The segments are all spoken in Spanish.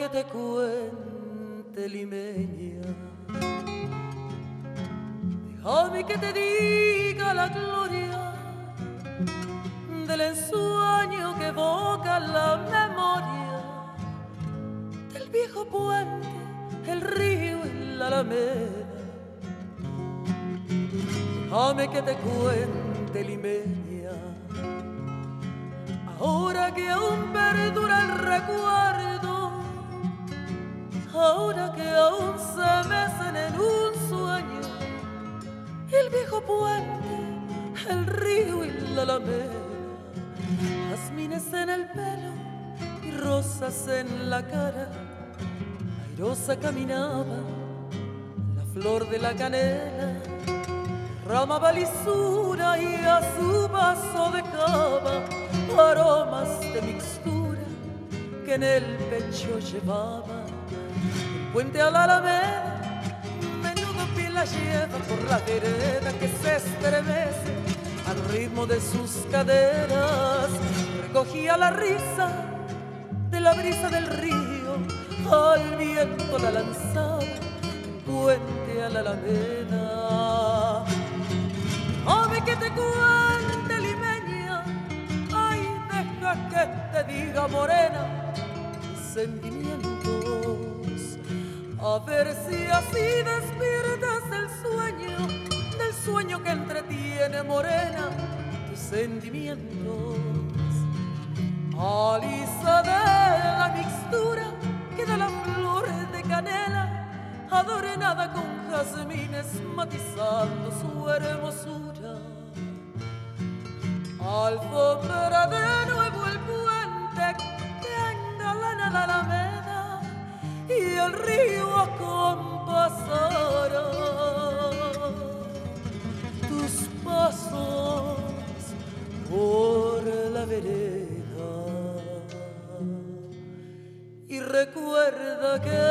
te cuente, limeña. Déjame que te diga la gloria del ensueño que evoca la memoria del viejo puente, el río y la alameda. Déjame que te cuente, limeña, ahora que aún perdura el recuerdo, ahora que aún se mecen en un sueño el viejo puente, el río y la alameda. Jazmines en el pelo y rosas en la cara, airosa caminaba la flor de la canela, derramaba lisura y a su paso dejaba aromas de mixtura que en el pecho llevaba. El puente a la alameda, menudo pie la lleva por la vereda que se estremece al ritmo de sus caderas. Recogía la risa de la brisa del río, al viento la lanzaba, el puente a la alameda. Ave que te cuente, limeña, ay, deja que te diga, morena, mis sentimientos, a ver si así despiertas del sueño que entretiene, morena, tus sentimientos. Alisa de la mixtura que da la flor de canela, adornada con jazmines matizando su hermosura. Alfombra de nuevo el puente que engalana la alameda y el río acompasará tus pasos por la vereda. Y recuerda que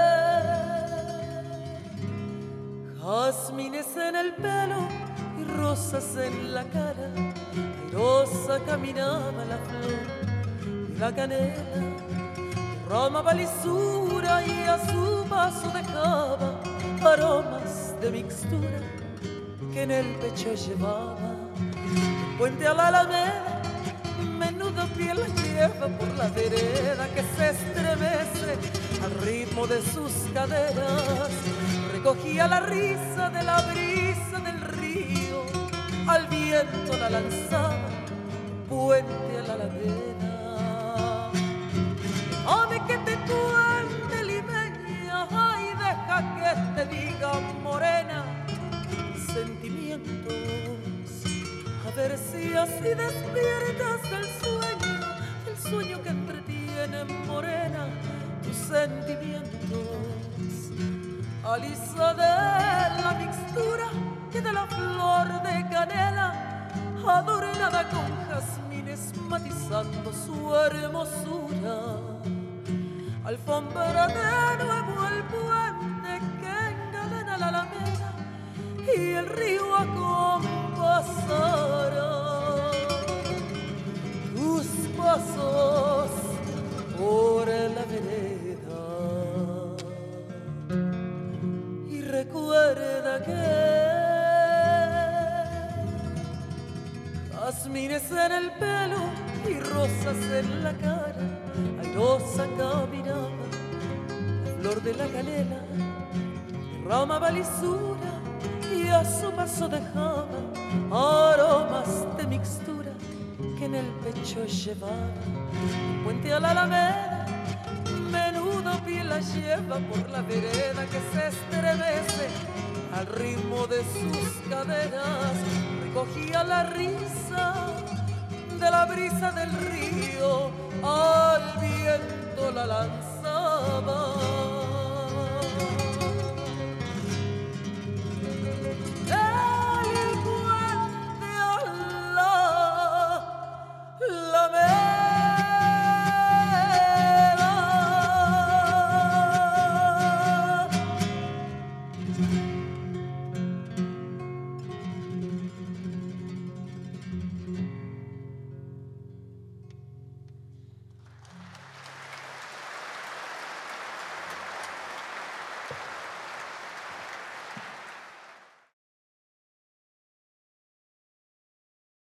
jazmines en el pelo y rosas en la cara, airosa caminaba la flor y la canela, derramaba lisura y a su paso dejaba aromas de mixtura que en el pecho llevaba. El puente a la alameda, menudo pie la lleva por la vereda que se estremece al ritmo de sus caderas. Recogía la risa de la brisa del río, al viento la lanzaba, puente a la alameda. Ave que te cuente, limeña, ay, deja que te diga, morena, mis sentimientos, a ver si así despiertas del sueño que entretiene, morena, tus sentimientos. Alisa de la mixtura que de la flor de canela, adornada con jazmines matizando su hermosura. Alfombra de nuevo el puente que engalana la alameda y el río acompasará tus pasos por la vereda. Y recuerda que jazmines en el pelo y rosas en la cara, airosa caminaba la flor de la canela, derramaba lisura y a su paso dejaba aromas de mixtura que en el pecho llevaba. El puente a la alameda, menudo pie la lleva por la vereda que se estremece al ritmo de sus caderas. Recogía la risa de la brisa del río, al viento la lanzaba.